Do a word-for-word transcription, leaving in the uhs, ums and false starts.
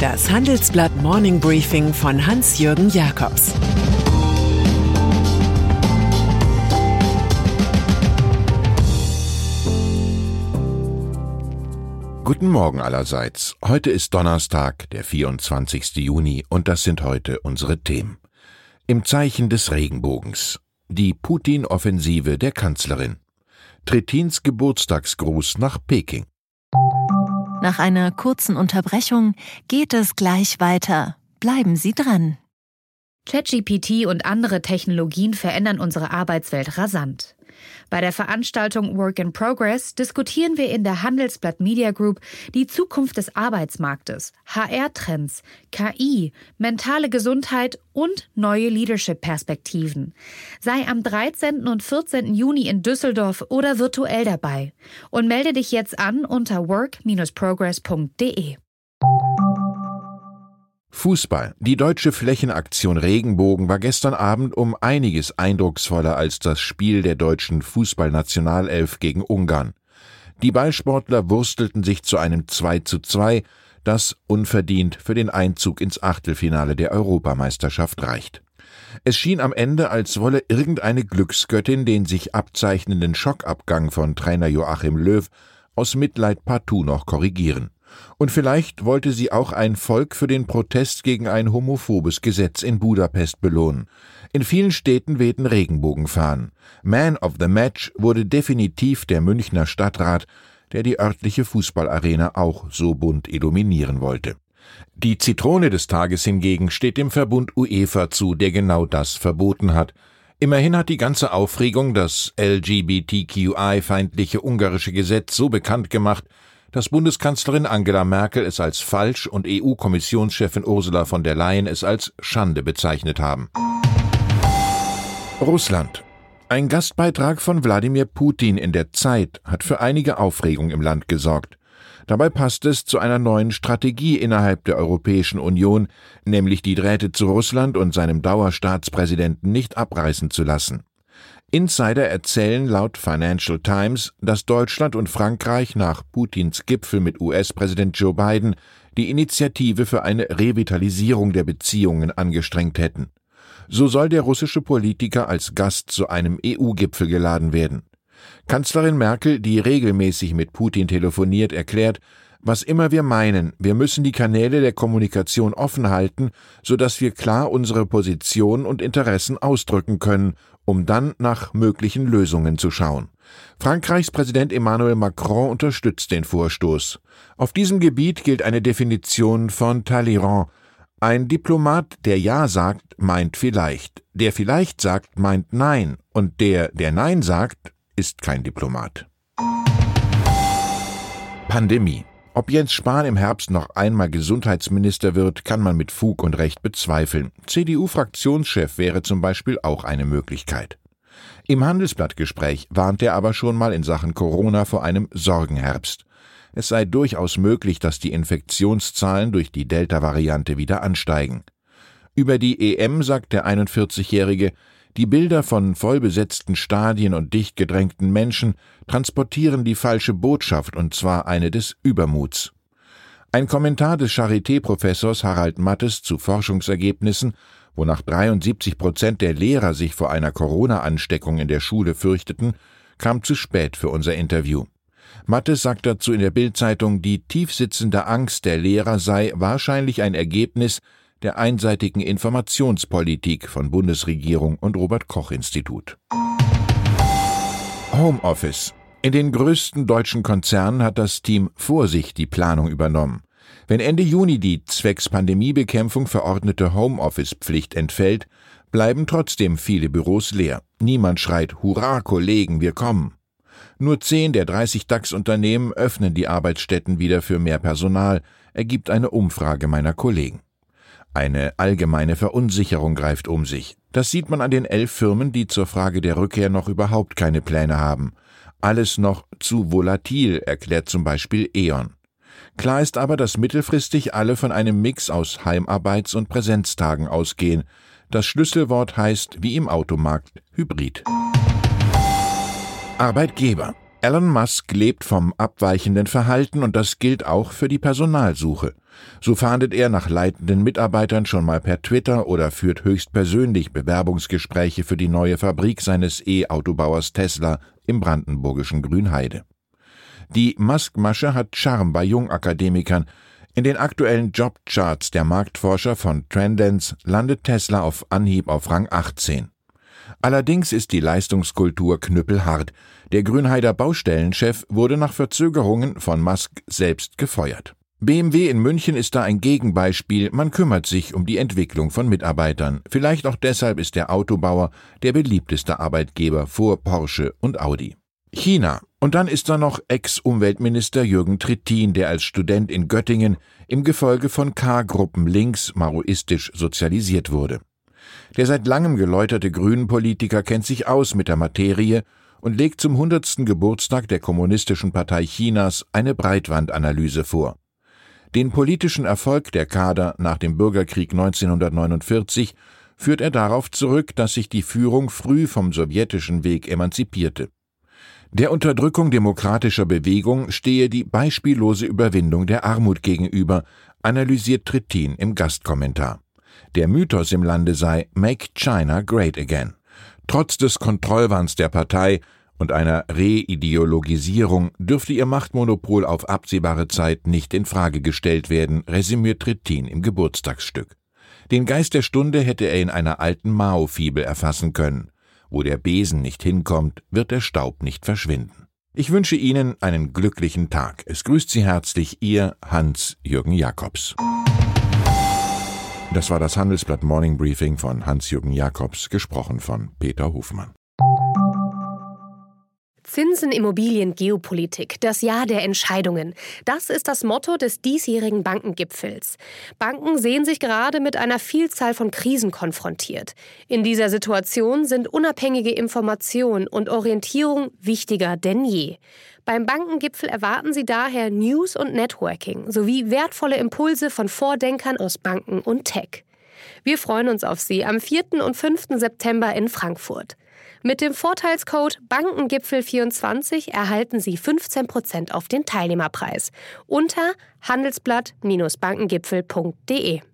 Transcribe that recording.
Das Handelsblatt Morning Briefing von Hans-Jürgen Jakobs. Guten Morgen allerseits. Heute ist Donnerstag, der vierundzwanzigste Juni, und das sind heute unsere Themen. Im Zeichen des Regenbogens. Die Putin-Offensive der Kanzlerin. Trittins Geburtstagsgruß nach Peking. Nach einer kurzen Unterbrechung geht es gleich weiter. Bleiben Sie dran. ChatGPT und andere Technologien verändern unsere Arbeitswelt rasant. Bei der Veranstaltung Work in Progress diskutieren wir in der Handelsblatt Media Group die Zukunft des Arbeitsmarktes, H R-Trends, K I, mentale Gesundheit und neue Leadership-Perspektiven. Sei am dreizehnten und vierzehnten Juni in Düsseldorf oder virtuell dabei und melde dich jetzt an unter work Bindestrich progress punkt de. Fußball. Die deutsche Flächenaktion Regenbogen war gestern Abend um einiges eindrucksvoller als das Spiel der deutschen Fußballnationalelf gegen Ungarn. Die Ballsportler wurstelten sich zu einem zwei zu zwei, das unverdient für den Einzug ins Achtelfinale der Europameisterschaft reicht. Es schien am Ende, als wolle irgendeine Glücksgöttin den sich abzeichnenden Schockabgang von Trainer Joachim Löw aus Mitleid partout noch korrigieren. Und vielleicht wollte sie auch ein Volk für den Protest gegen ein homophobes Gesetz in Budapest belohnen. In vielen Städten wehten Regenbogenfahnen. Man of the Match wurde definitiv der Münchner Stadtrat, der die örtliche Fußballarena auch so bunt illuminieren wollte. Die Zitrone des Tages hingegen steht dem Verbund UEFA zu, der genau das verboten hat. Immerhin hat die ganze Aufregung das L G B T Q I-feindliche ungarische Gesetz so bekannt gemacht, dass Bundeskanzlerin Angela Merkel es als falsch und E U-Kommissionschefin Ursula von der Leyen es als Schande bezeichnet haben. Russland. Ein Gastbeitrag von Wladimir Putin in der Zeit hat für einige Aufregung im Land gesorgt. Dabei passt es zu einer neuen Strategie innerhalb der Europäischen Union, nämlich die Drähte zu Russland und seinem Dauerstaatspräsidenten nicht abreißen zu lassen. Insider erzählen laut Financial Times, dass Deutschland und Frankreich nach Putins Gipfel mit U S-Präsident Joe Biden die Initiative für eine Revitalisierung der Beziehungen angestrengt hätten. So soll der russische Politiker als Gast zu einem E U-Gipfel geladen werden. Kanzlerin Merkel, die regelmäßig mit Putin telefoniert, erklärt, was immer wir meinen, wir müssen die Kanäle der Kommunikation offen halten, sodass wir klar unsere Position und Interessen ausdrücken können, um dann nach möglichen Lösungen zu schauen. Frankreichs Präsident Emmanuel Macron unterstützt den Vorstoß. Auf diesem Gebiet gilt eine Definition von Talleyrand. Ein Diplomat, der Ja sagt, meint vielleicht. Der vielleicht sagt, meint Nein. Und der, der Nein sagt, ist kein Diplomat. Pandemie. Ob Jens Spahn im Herbst noch einmal Gesundheitsminister wird, kann man mit Fug und Recht bezweifeln. C D U-Fraktionschef wäre zum Beispiel auch eine Möglichkeit. Im Handelsblattgespräch warnt er aber schon mal in Sachen Corona vor einem Sorgenherbst. Es sei durchaus möglich, dass die Infektionszahlen durch die Delta-Variante wieder ansteigen. Über die E M sagt der einundvierzigjährige, die Bilder von vollbesetzten Stadien und dicht gedrängten Menschen transportieren die falsche Botschaft, und zwar eine des Übermuts. Ein Kommentar des Charité-Professors Harald Mattes zu Forschungsergebnissen, wonach dreiundsiebzig Prozent der Lehrer sich vor einer Corona-Ansteckung in der Schule fürchteten, kam zu spät für unser Interview. Mattes sagt dazu in der Bild-Zeitung, die tiefsitzende Angst der Lehrer sei wahrscheinlich ein Ergebnis der einseitigen Informationspolitik von Bundesregierung und Robert-Koch-Institut. Homeoffice. In den größten deutschen Konzernen hat das Team Vorsicht die Planung übernommen. Wenn Ende Juni die zwecks Pandemiebekämpfung verordnete Homeoffice-Pflicht entfällt, bleiben trotzdem viele Büros leer. Niemand schreit, Hurra, Kollegen, wir kommen. Nur zehn der dreißig DAX-Unternehmen öffnen die Arbeitsstätten wieder für mehr Personal, ergibt eine Umfrage meiner Kollegen. Eine allgemeine Verunsicherung greift um sich. Das sieht man an den elf Firmen, die zur Frage der Rückkehr noch überhaupt keine Pläne haben. Alles noch zu volatil, erklärt zum Beispiel E.ON. Klar ist aber, dass mittelfristig alle von einem Mix aus Heimarbeits- und Präsenztagen ausgehen. Das Schlüsselwort heißt, wie im Automarkt, Hybrid. Arbeitgeber. Elon Musk lebt vom abweichenden Verhalten und das gilt auch für die Personalsuche. So fahndet er nach leitenden Mitarbeitern schon mal per Twitter oder führt höchstpersönlich Bewerbungsgespräche für die neue Fabrik seines E-Autobauers Tesla im brandenburgischen Grünheide. Die Musk-Masche hat Charme bei Jungakademikern. In den aktuellen Jobcharts der Marktforscher von Trendance landet Tesla auf Anhieb auf Rang achtzehn. Allerdings ist die Leistungskultur knüppelhart. Der Grünheider Baustellenchef wurde nach Verzögerungen von Musk selbst gefeuert. B M W in München ist da ein Gegenbeispiel, man kümmert sich um die Entwicklung von Mitarbeitern. Vielleicht auch deshalb ist der Autobauer der beliebteste Arbeitgeber vor Porsche und Audi. China. Und dann ist da noch Ex-Umweltminister Jürgen Trittin, der als Student in Göttingen im Gefolge von K-Gruppen links maoistisch sozialisiert wurde. Der seit langem geläuterte Grünen-Politiker kennt sich aus mit der Materie und legt zum hundertsten Geburtstag der Kommunistischen Partei Chinas eine Breitwandanalyse vor. Den politischen Erfolg der Kader nach dem Bürgerkrieg neunzehnhundertneunundvierzig führt er darauf zurück, dass sich die Führung früh vom sowjetischen Weg emanzipierte. Der Unterdrückung demokratischer Bewegung stehe die beispiellose Überwindung der Armut gegenüber, analysiert Trittin im Gastkommentar. Der Mythos im Lande sei Make China Great Again. Trotz des Kontrollwahns der Partei und einer Reideologisierung dürfte ihr Machtmonopol auf absehbare Zeit nicht in Frage gestellt werden, resümiert Trittin im Geburtstagsstück. Den Geist der Stunde hätte er in einer alten Mao-Fibel erfassen können. Wo der Besen nicht hinkommt, wird der Staub nicht verschwinden. Ich wünsche Ihnen einen glücklichen Tag. Es grüßt Sie herzlich Ihr Hans-Jürgen Jakobs. Das war das Handelsblatt Morning Briefing von Hans-Jürgen Jakobs, gesprochen von Peter Hofmann. Zinsen, Immobilien, Geopolitik, das Jahr der Entscheidungen. Das ist das Motto des diesjährigen Bankengipfels. Banken sehen sich gerade mit einer Vielzahl von Krisen konfrontiert. In dieser Situation sind unabhängige Information und Orientierung wichtiger denn je. Beim Bankengipfel erwarten Sie daher News und Networking sowie wertvolle Impulse von Vordenkern aus Banken und Tech. Wir freuen uns auf Sie am vierten und fünften September in Frankfurt. Mit dem Vorteilscode Bankengipfel vierundzwanzig erhalten Sie fünfzehn Prozent auf den Teilnehmerpreis unter handelsblatt Bindestrich bankengipfel punkt de.